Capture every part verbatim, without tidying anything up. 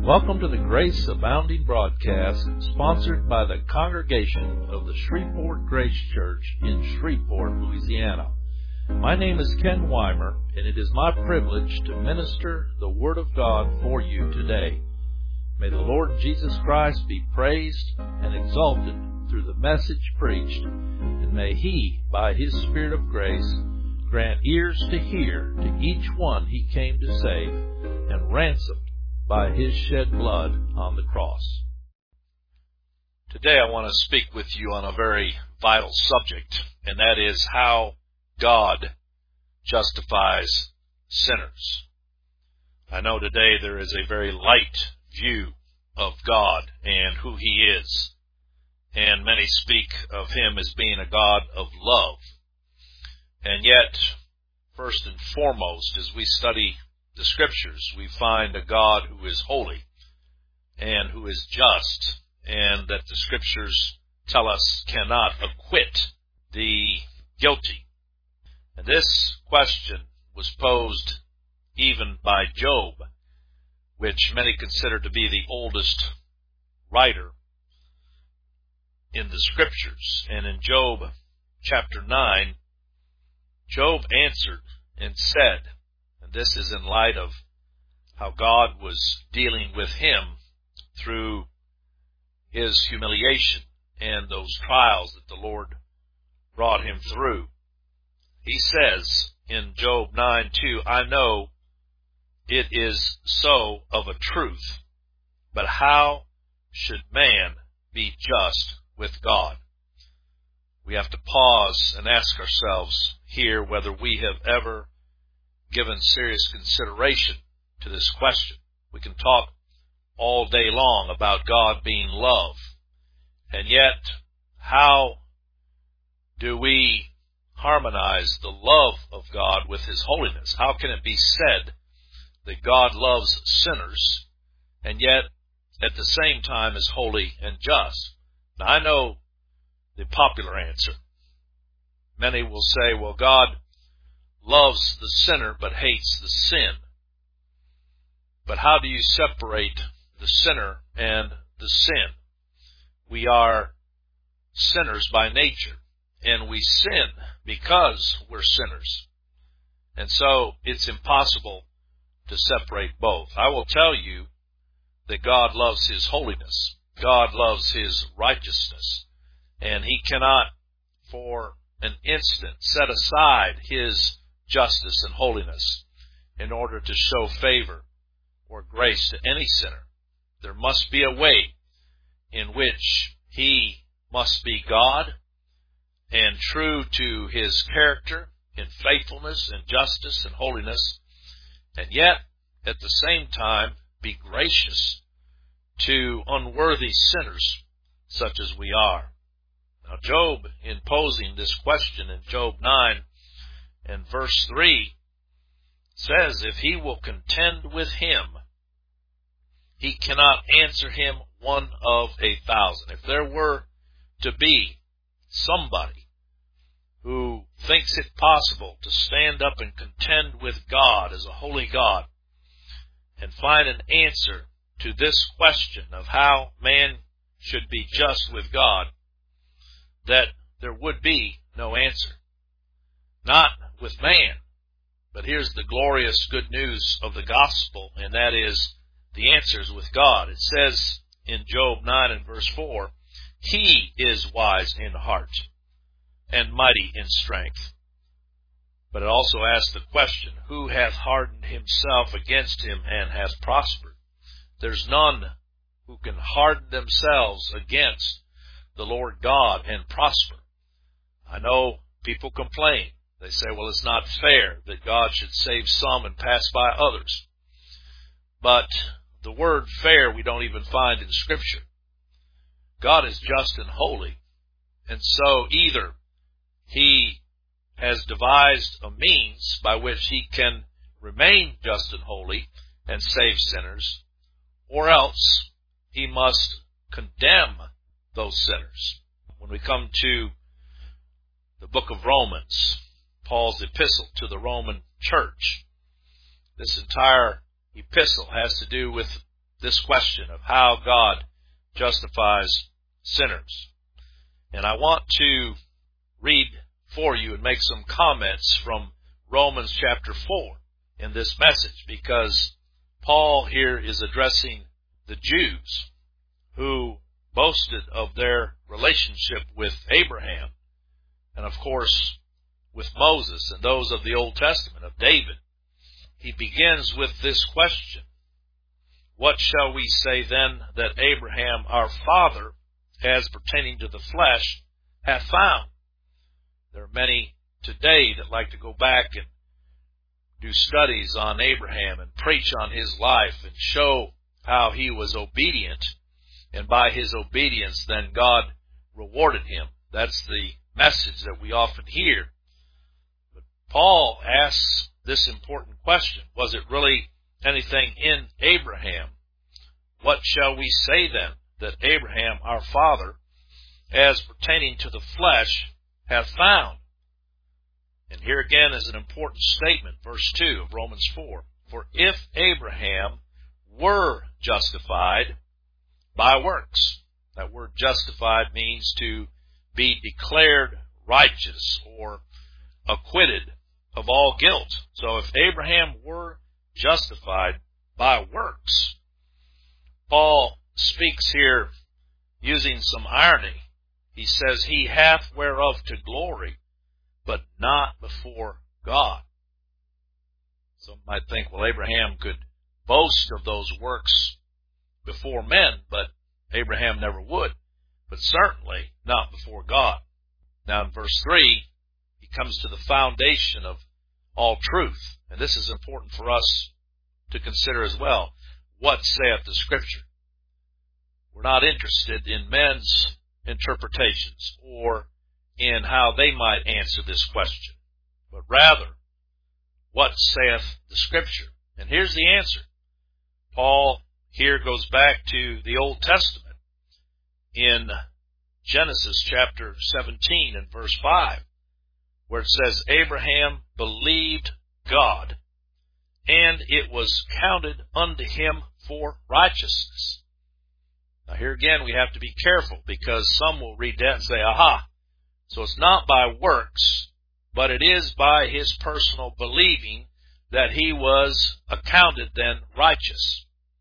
Welcome to the Grace Abounding broadcast, sponsored by the congregation of the Shreveport Grace Church in Shreveport, Louisiana. My name is Ken Weimer, and it is my privilege to minister the Word of God for you today. May the Lord Jesus Christ be praised and exalted through the message preached, and may He, by His Spirit of grace, grant ears to hear to each one He came to save, and ransomed by His shed blood on the cross. Today I want to speak with you on a very vital subject, and that is how God justifies sinners. I know today there is a very light view of God and who He is, and many speak of Him as being a God of love. And yet, first and foremost, as we study the Scriptures, we find a God who is holy and who is just, and that the Scriptures tell us cannot acquit the guilty. And this question was posed even by Job, which many consider to be the oldest writer in the Scriptures. And in Job chapter nine, Job answered and said, and this is in light of how God was dealing with him through his humiliation and those trials that the Lord brought him through. He says in Job nine two, I know it is so of a truth, but how should man be just with God? We have to pause and ask ourselves here whether we have ever given serious consideration to this question. We can talk all day long about God being love, and yet how do we harmonize the love of God with His holiness? How can it be said that God loves sinners and yet at the same time is holy and just? Now, I know the popular answer. Many will say, well, God loves the sinner but hates the sin. But how do you separate the sinner and the sin? We are sinners by nature, and we sin because we're sinners. And so it's impossible to separate both. I will tell you that God loves His holiness. God loves His righteousness. And He cannot for an instant set aside His justice and holiness in order to show favor or grace to any sinner. There must be a way in which He must be God and true to His character in faithfulness and justice and holiness, and yet at the same time be gracious to unworthy sinners such as we are. Now, Job, in posing this question in Job nine and verse three, says if he will contend with him, he cannot answer him one of a thousand. If there were to be somebody who thinks it possible to stand up and contend with God as a holy God and find an answer to this question of how man should be just with God, that there would be no answer. Not with man, but here's the glorious good news of the gospel, and that is the answer is with God. It says in Job nine and verse four, He is wise in heart and mighty in strength. But it also asks the question, who hath hardened himself against him and hath prospered? There's none who can harden themselves against the Lord God and prosper. I know people complain. They say, well, it's not fair that God should save some and pass by others. But the word fair we don't even find in Scripture. God is just and holy. And so either He has devised a means by which He can remain just and holy and save sinners, or else He must condemn those sinners. When we come to the book of Romans, Paul's epistle to the Roman church, this entire epistle has to do with this question of how God justifies sinners. And I want to read for you and make some comments from Romans chapter four in this message, because Paul here is addressing the Jews who boasted of their relationship with Abraham, and of course with Moses and those of the Old Testament, of David. He begins with this question: what shall we say then that Abraham our father, as pertaining to the flesh, hath found? There are many today that like to go back and do studies on Abraham and preach on his life and show how he was obedient, and by his obedience then God rewarded him. That's the message that we often hear. But Paul asks this important question: was it really anything in Abraham? What shall we say then that Abraham our father, as pertaining to the flesh, hath found? And here again is an important statement, verse two of Romans four. For if Abraham were justified by works. That word justified means to be declared righteous or acquitted of all guilt. So if Abraham were justified by works, Paul speaks here using some irony. He says, he hath whereof to glory, but not before God. Some might think, well, Abraham could boast of those works before men, but Abraham never would, but certainly not before God. Now in verse three, he comes to the foundation of all truth, and this is important for us to consider as well. What saith the Scripture? We're not interested in men's interpretations or in how they might answer this question, but rather, what saith the Scripture? And here's the answer. Paul here goes back to the Old Testament in Genesis chapter seventeen and verse five, where it says, Abraham believed God, and it was counted unto him for righteousness. Now here again we have to be careful, because some will read that and say, aha, so it's not by works, but it is by his personal believing that he was accounted then righteous.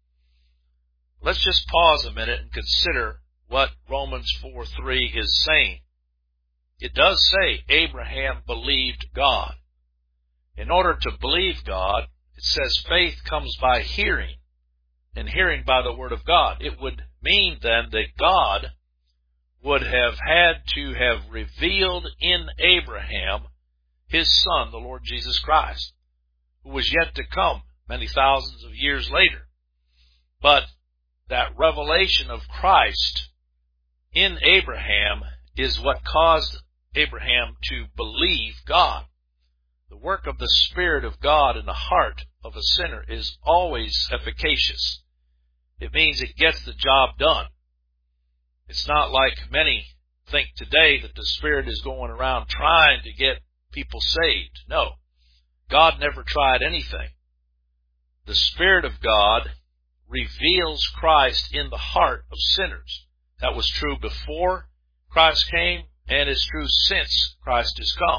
Let's just pause a minute and consider what Romans four three is saying. It does say Abraham believed God. In order to believe God, it says faith comes by hearing, and hearing by the Word of God. It would mean then that God would have had to have revealed in Abraham his Son, the Lord Jesus Christ, who was yet to come many thousands of years later. But that revelation of Christ in Abraham is what caused Abraham to believe God. The work of the Spirit of God in the heart of a sinner is always efficacious. It means it gets the job done. It's not like many think today that the Spirit is going around trying to get people saved. No, God never tried anything. The Spirit of God reveals Christ in the heart of sinners. That was true before Christ came, and is true since Christ has come.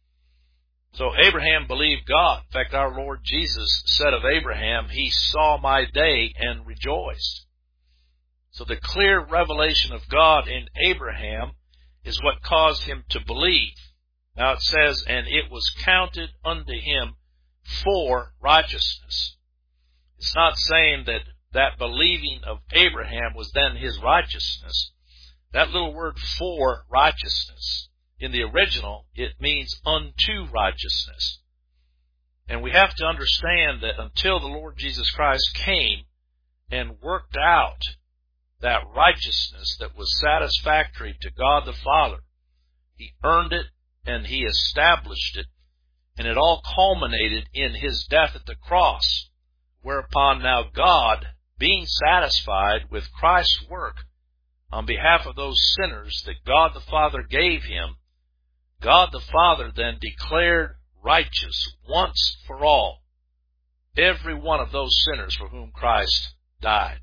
So Abraham believed God. In fact, our Lord Jesus said of Abraham, he saw my day and rejoiced. So the clear revelation of God in Abraham is what caused him to believe. Now it says, and it was counted unto him for righteousness. It's not saying that that believing of Abraham was then his righteousness. That little word for righteousness, in the original, it means unto righteousness. And we have to understand that until the Lord Jesus Christ came and worked out that righteousness that was satisfactory to God the Father, he earned it and he established it, and it all culminated in his death at the cross, whereupon now God, being satisfied with Christ's work on behalf of those sinners that God the Father gave him, God the Father then declared righteous once for all every one of those sinners for whom Christ died.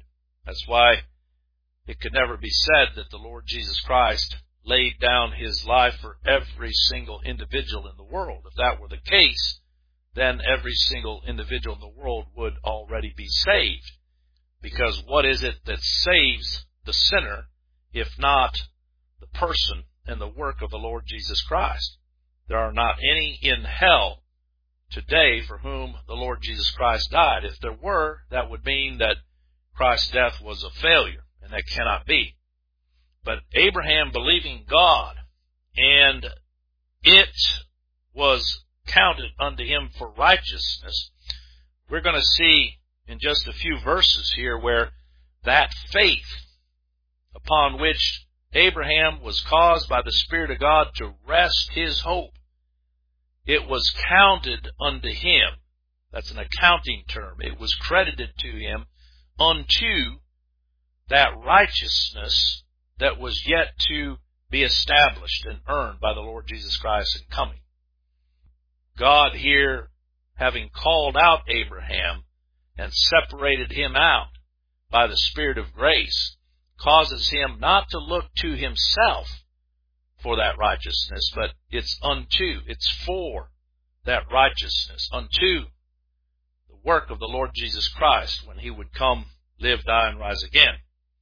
That's why it could never be said that the Lord Jesus Christ laid down his life for every single individual in the world. If that were the case, then every single individual in the world would already be saved. Because what is it that saves the sinner, if not the person and the work of the Lord Jesus Christ? There are not any in hell today for whom the Lord Jesus Christ died. If there were, that would mean that Christ's death was a failure, and that cannot be. But Abraham believing God, and it was counted unto him for righteousness. We're going to see in just a few verses here where that faith upon which Abraham was caused by the Spirit of God to rest his hope, it was counted unto him. That's an accounting term. It was credited to him unto that righteousness that was yet to be established and earned by the Lord Jesus Christ in coming. God here, having called out Abraham and separated him out by the Spirit of grace, causes him not to look to himself for that righteousness, but it's unto, it's for that righteousness, unto the work of the Lord Jesus Christ when he would come, live, die, and rise again.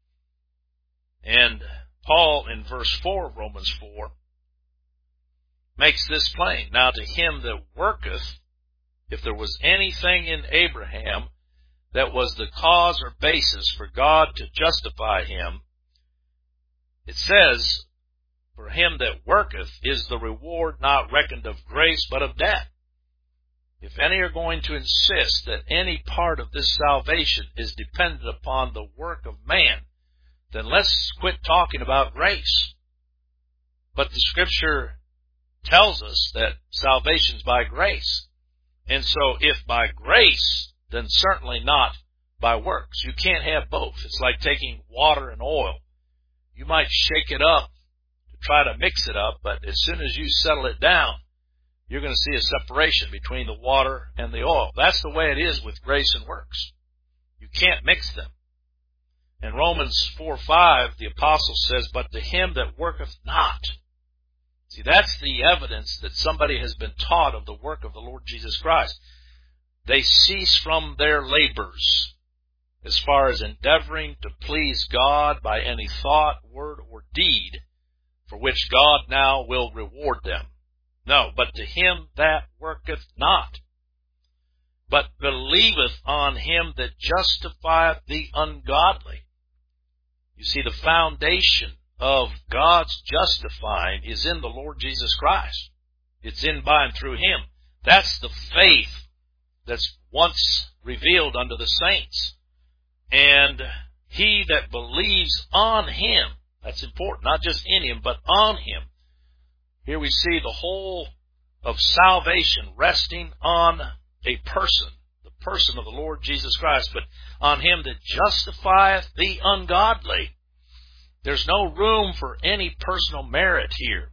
And Paul in verse four of Romans four makes this plain. Now to him that worketh, if there was anything in Abraham that was the cause or basis for God to justify him, it says, for him that worketh is the reward not reckoned of grace but of debt. If any are going to insist that any part of this salvation is dependent upon the work of man, then let's quit talking about grace. But the Scripture tells us that salvation's by grace. And so if by grace, then certainly not by works. You can't have both. It's like taking water and oil. You might shake it up to try to mix it up, but as soon as you settle it down, you're going to see a separation between the water and the oil. That's the way it is with grace and works. You can't mix them. In Romans four five, the apostle says, but to him that worketh not. See, that's the evidence that somebody has been taught of the work of the Lord Jesus Christ. They cease from their labors as far as endeavoring to please God by any thought, word, or deed for which God now will reward them. No, but to him that worketh not, but believeth on him that justifieth the ungodly. You see, the foundation of God's justifying is in the Lord Jesus Christ. It's in by and through him. That's the faith that's once revealed unto the saints. And he that believes on him, that's important, not just in him, but on him. Here we see the whole of salvation resting on a person, the person of the Lord Jesus Christ, but on him that justifieth the ungodly. There's no room for any personal merit here.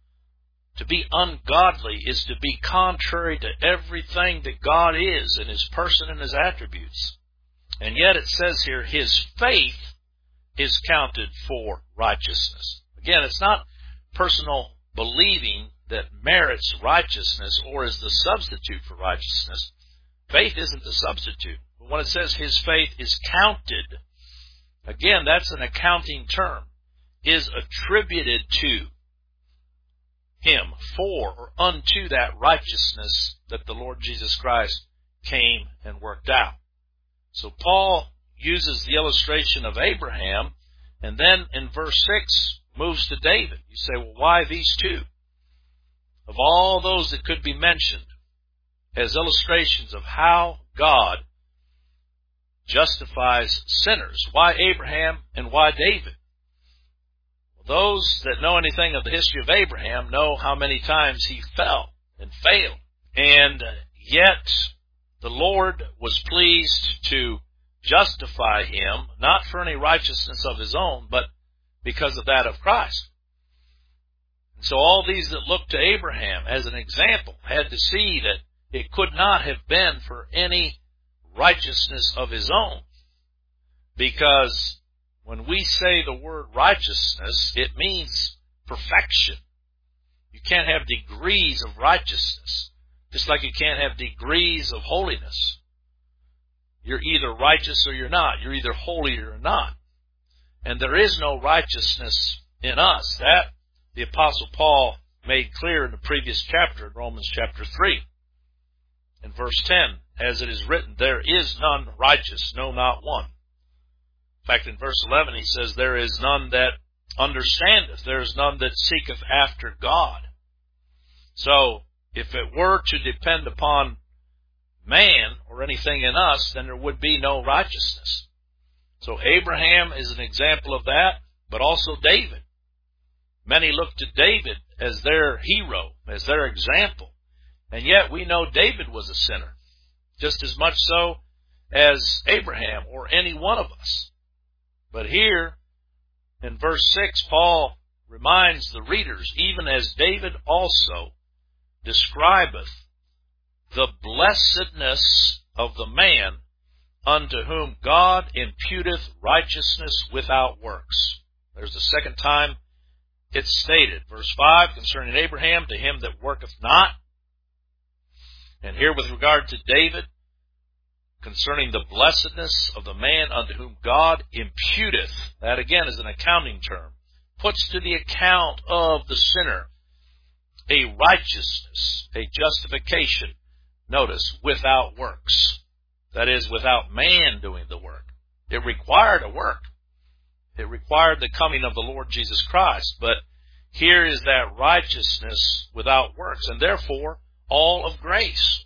To be ungodly is to be contrary to everything that God is in his person and his attributes. And yet it says here, his faith is counted for righteousness. Again, it's not personal believing that merits righteousness or is the substitute for righteousness. Faith isn't the substitute. But when it says his faith is counted, again, that's an accounting term, is attributed to him for or unto that righteousness that the Lord Jesus Christ came and worked out. So Paul uses the illustration of Abraham, and then in verse six moves to David. You say, well, why these two? Of all those that could be mentioned as illustrations of how God justifies sinners, why Abraham and why David? Well, those that know anything of the history of Abraham know how many times he fell and failed. And yet the Lord was pleased to justify him, not for any righteousness of his own, but because of that of Christ. And so all these that looked to Abraham as an example had to see that it could not have been for any righteousness of his own Because when we say the word righteousness, it means perfection. You can't have degrees of righteousness, just like you can't have degrees of holiness. You're either righteous or you're not. You're either holy or you're not. And there is no righteousness in us. That the Apostle Paul made clear in the previous chapter, in Romans chapter three. In verse ten, as it is written, there is none righteous, no, not one. In fact, in verse eleven, he says, there is none that understandeth, there is none that seeketh after God. So, if it were to depend upon man or anything in us, then there would be no righteousness. So Abraham is an example of that, but also David. Many look to David as their hero, as their example. And yet we know David was a sinner, just as much so as Abraham or any one of us. But here, in verse six, Paul reminds the readers, even as David also describeth the blessedness of the man unto whom God imputeth righteousness without works. There's the second time it's stated. Verse five, concerning Abraham, to him that worketh not. And here with regard to David, concerning the blessedness of the man unto whom God imputeth, that again is an accounting term, puts to the account of the sinner a righteousness, a justification, notice, without works. That is, without man doing the work. It required a work. It required the coming of the Lord Jesus Christ. But here is that righteousness without works, and therefore all of grace.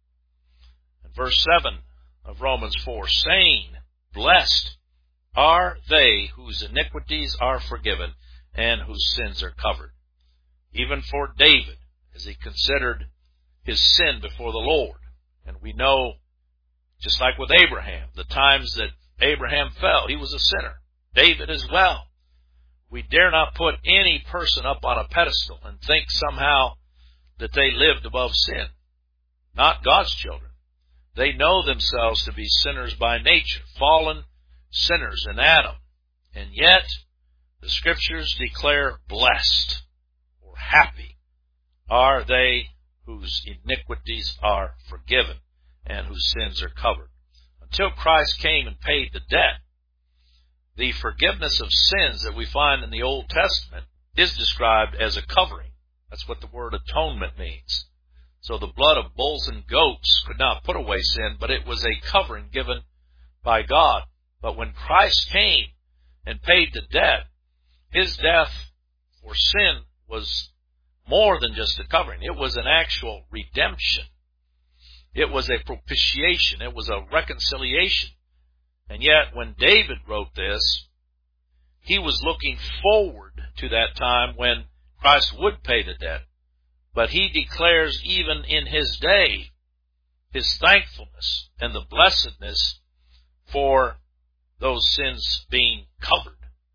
In verse seven of Romans four, saying, blessed are they whose iniquities are forgiven and whose sins are covered. Even for David, as he considered his sin before the Lord. And we know, just like with Abraham, the times that Abraham fell, he was a sinner. David as well. We dare not put any person up on a pedestal and think somehow that they lived above sin. Not God's children. They know themselves to be sinners by nature, fallen sinners in Adam. And yet, the Scriptures declare blessed or happy are they whose iniquities are forgiven and whose sins are covered. Until Christ came and paid the debt, the forgiveness of sins that we find in the Old Testament is described as a covering. That's what the word atonement means. So the blood of bulls and goats could not put away sin, but it was a covering given by God. But when Christ came and paid the debt, his death for sin was more than just a covering. It was an actual redemption. It was a propitiation. It was a reconciliation. And yet, when David wrote this, he was looking forward to that time when Christ would pay the debt. But he declares even in his day his thankfulness and the blessedness for those sins being covered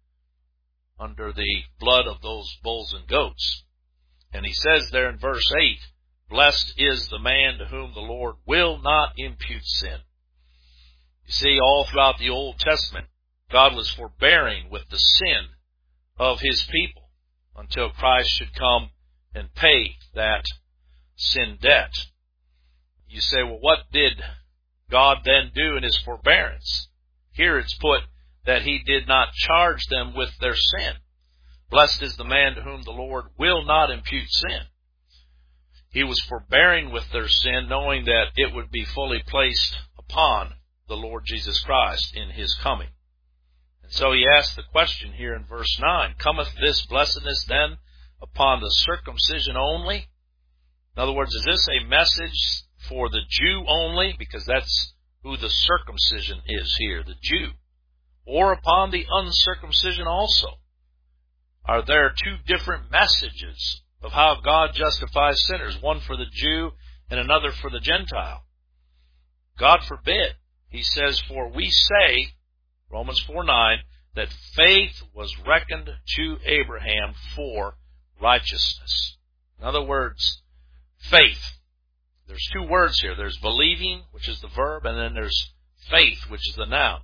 under the blood of those bulls and goats. And he says there in verse eight, blessed is the man to whom the Lord will not impute sin. You see, all throughout the Old Testament, God was forbearing with the sin of his people until Christ should come and pay that sin debt. You say, well, what did God then do in his forbearance? Here it's put that he did not charge them with their sin. Blessed is the man to whom the Lord will not impute sin. He was forbearing with their sin, knowing that it would be fully placed upon the Lord Jesus Christ in his coming. And so he asks the question here in verse nine, cometh this blessedness then upon the circumcision only? In other words, is this a message for the Jew only? Because that's who the circumcision is here, the Jew. Or upon the uncircumcision also? Are there two different messages of how God justifies sinners, one for the Jew and another for the Gentile? God forbid. He says, for we say, Romans four nine, that faith was reckoned to Abraham for righteousness. In other words, faith. There's two words here. There's believing, which is the verb, and then there's faith, which is the noun.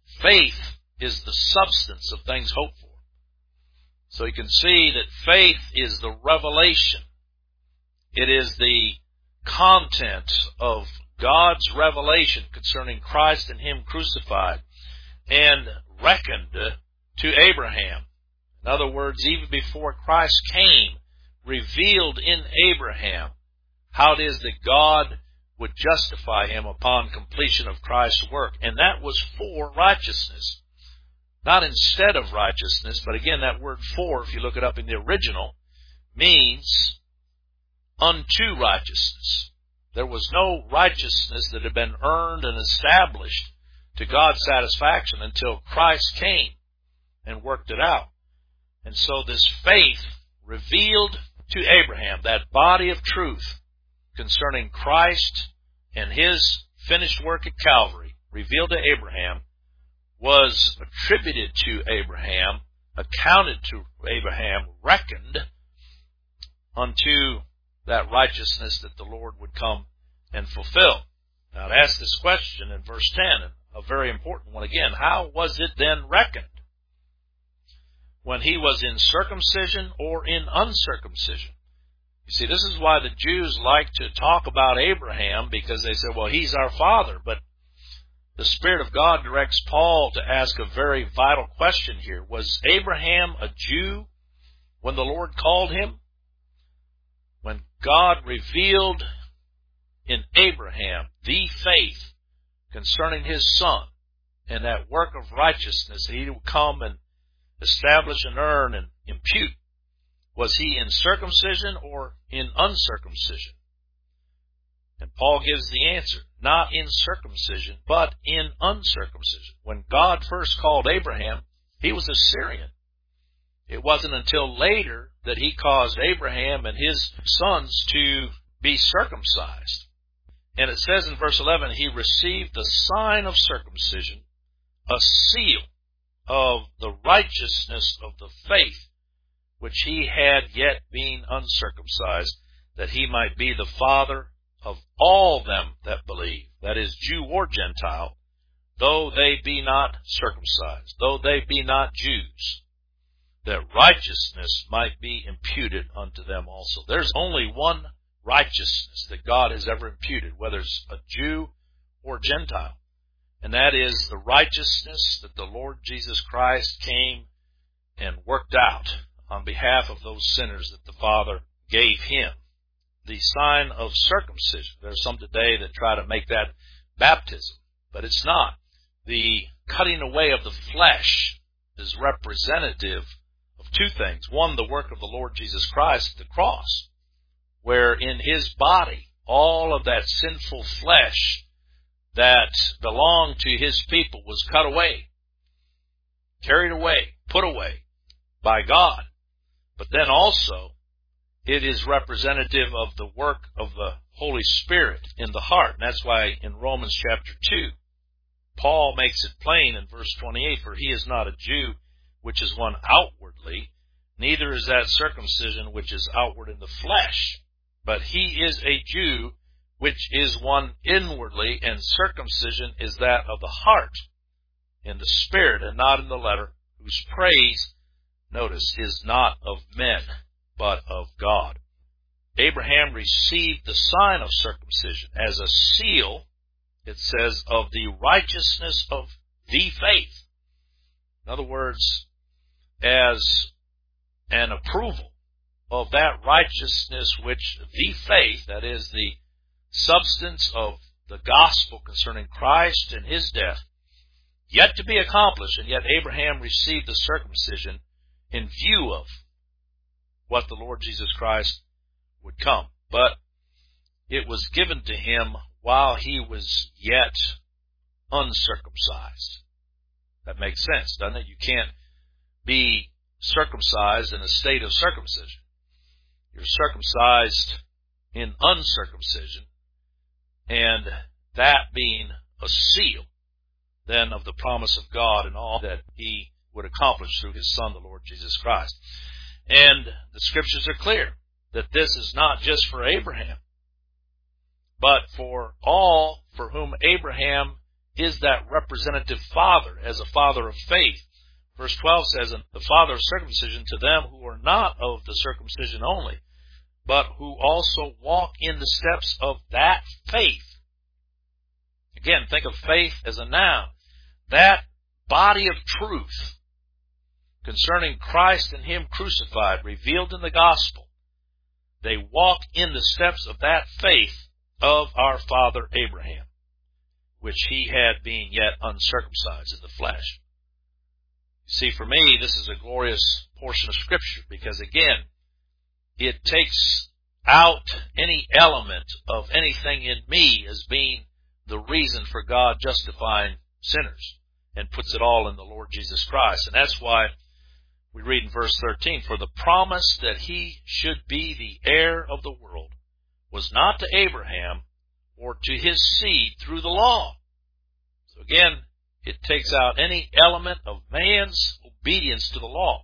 faith is the substance of things hoped for. So you can see that faith is the revelation. It is the content of God's revelation concerning Christ and Him crucified and reckoned to Abraham. In other words, even before Christ came, revealed in Abraham how it is that God would justify him upon completion of Christ's work. And that was for righteousness. Not instead of righteousness, but again, that word for, if you look it up in the original, means unto righteousness. There was no righteousness that had been earned and established to God's satisfaction until Christ came and worked it out. And so this faith revealed to Abraham, that body of truth concerning Christ and His finished work at Calvary, revealed to Abraham, was attributed to Abraham, accounted to Abraham, reckoned unto that righteousness that the Lord would come and fulfill. Now, to ask this question in verse ten, a very important one again, how was it then reckoned? When he was in circumcision or in uncircumcision? You see, this is why the Jews like to talk about Abraham, because they say, well, he's our father. But the Spirit of God directs Paul to ask a very vital question here. Was Abraham a Jew when the Lord called him? When God revealed in Abraham the faith concerning His Son and that work of righteousness that He would come and establish and earn and impute, was he in circumcision or in uncircumcision? And Paul gives the answer, not in circumcision, but in uncircumcision. When God first called Abraham, he was a Syrian. It wasn't until later that He caused Abraham and his sons to be circumcised. And it says in verse eleven, he received the sign of circumcision, a seal of the righteousness of the faith which he had yet been uncircumcised, that he might be the father of all them that believe, that is, Jew or Gentile, though they be not circumcised, though they be not Jews, that righteousness might be imputed unto them also. There's only one righteousness that God has ever imputed, whether it's a Jew or Gentile, and that is the righteousness that the Lord Jesus Christ came and worked out on behalf of those sinners that the Father gave Him. The sign of circumcision. There's some today that try to make that baptism, but it's not. The cutting away of the flesh is representative of two things. One, the work of the Lord Jesus Christ at the cross, where in His body all of that sinful flesh that belonged to His people was cut away, carried away, put away by God. But then also, it is representative of the work of the Holy Spirit in the heart. And that's why in Romans chapter two, Paul makes it plain in verse twenty-eight, for he is not a Jew, which is one outwardly, neither is that circumcision which is outward in the flesh, but he is a Jew, which is one inwardly, and circumcision is that of the heart, in the spirit, and not in the letter, whose praise, notice, is not of men, but of God. Abraham received the sign of circumcision as a seal, it says, of the righteousness of the faith. In other words, as an approval of that righteousness which the faith, that is the substance of the gospel concerning Christ and His death, yet to be accomplished, and yet Abraham received the circumcision in view of what the Lord Jesus Christ would come. But it was given to him while he was yet uncircumcised. That makes sense, doesn't it? You can't be circumcised in a state of circumcision. You're circumcised in uncircumcision, and that being a seal then of the promise of God and all that He would accomplish through His Son, the Lord Jesus Christ. And the Scriptures are clear that this is not just for Abraham, but for all for whom Abraham is that representative father, as a father of faith. Verse twelve says, and the father of circumcision to them who are not of the circumcision only, but who also walk in the steps of that faith. Again, think of faith as a noun. That body of truth concerning Christ and Him crucified, revealed in the gospel. They walk in the steps of that faith of our father Abraham, which he had being yet uncircumcised in the flesh. You see, for me, this is a glorious portion of Scripture because, again, it takes out any element of anything in me as being the reason for God justifying sinners and puts it all in the Lord Jesus Christ. And that's why we read in verse thirteen, for the promise that he should be the heir of the world was not to Abraham or to his seed through the law. So again, it takes out any element of man's obedience to the law,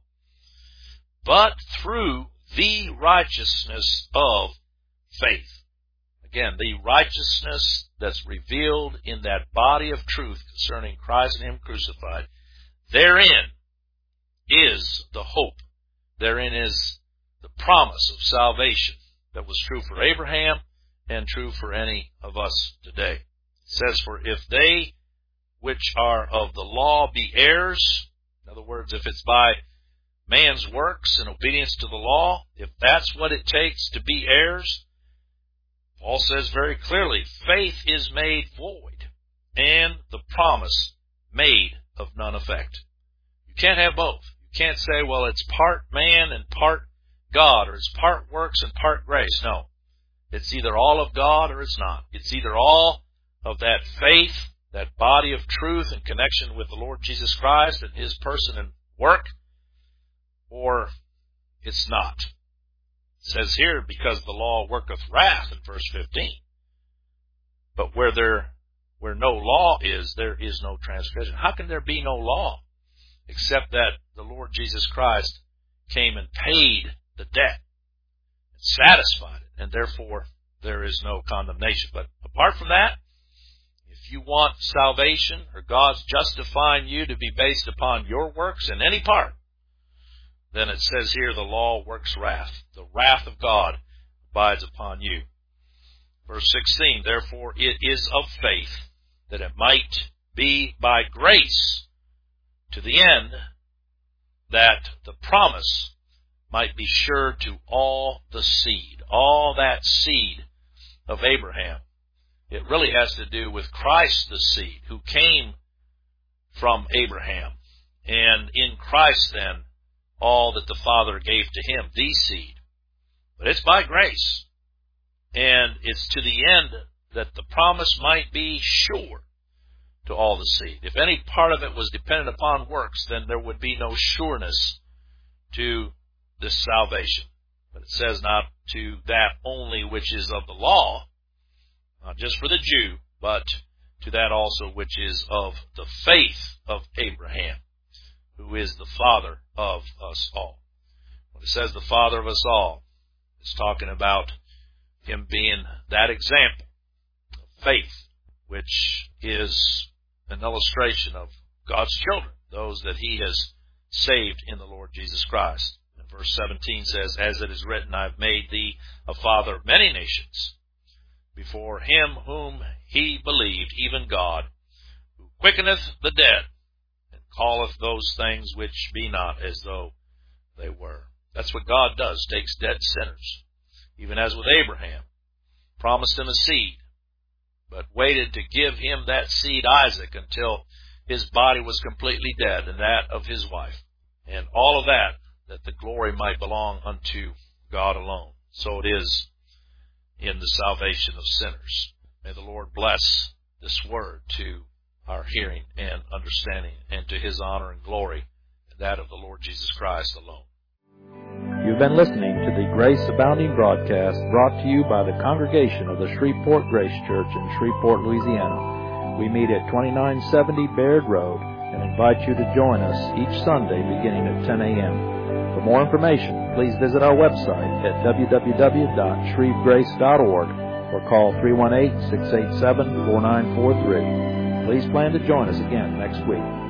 but through the righteousness of faith. Again, the righteousness that's revealed in that body of truth concerning Christ and Him crucified, therein is the hope. Therein is the promise of salvation that was true for Abraham and true for any of us today. It says, for if they which are of the law be heirs, in other words, if it's by man's works and obedience to the law, if that's what it takes to be heirs, Paul says very clearly, faith is made void and the promise made of none effect. You can't have both. You can't say, well, it's part man and part God, or it's part works and part grace. No. It's either all of God or it's not. It's either all of that faith, that body of truth in connection with the Lord Jesus Christ and His person and work, or it's not. It says here, because the law worketh wrath in verse fifteen. But where there, where no law is, there is no transgression. How can there be no law? Except that the Lord Jesus Christ came and paid the debt and satisfied it, and therefore there is no condemnation. But apart from that, if you want salvation or God's justifying you to be based upon your works in any part, then it says here the law works wrath. The wrath of God abides upon you. Verse sixteen, therefore it is of faith that it might be by grace to the end that the promise might be sure to all the seed, all that seed of Abraham. It really has to do with Christ the seed who came from Abraham. And in Christ then, all that the Father gave to Him, the seed. But it's by grace. And it's to the end that the promise might be sure to all the seed. If any part of it was dependent upon works, then there would be no sureness to this salvation. But it says not to that only which is of the law, not just for the Jew, but to that also which is of the faith of Abraham, who is the father of us all. When it says the father of us all, it's talking about Him being that example of faith, which is an illustration of God's children, those that He has saved in the Lord Jesus Christ. And verse seventeen says, as it is written, I have made thee a father of many nations, before Him whom he believed, even God, who quickeneth the dead, and calleth those things which be not as though they were. That's what God does, takes dead sinners, even as with Abraham, promised him a seed, but waited to give him that seed, Isaac, until his body was completely dead, and that of his wife. And all of that, that the glory might belong unto God alone. So it is in the salvation of sinners. May the Lord bless this word to our hearing and understanding, and to His honor and glory, and that of the Lord Jesus Christ alone. You've been listening to the Grace Abounding broadcast brought to you by the congregation of the Shreveport Grace Church in Shreveport, Louisiana. We meet at twenty-nine seventy Baird Road and invite you to join us each Sunday beginning at ten a.m. For more information, please visit our website at w w w dot shreve grace dot org or call three one eight, six eight seven, four nine four three. Please plan to join us again next week.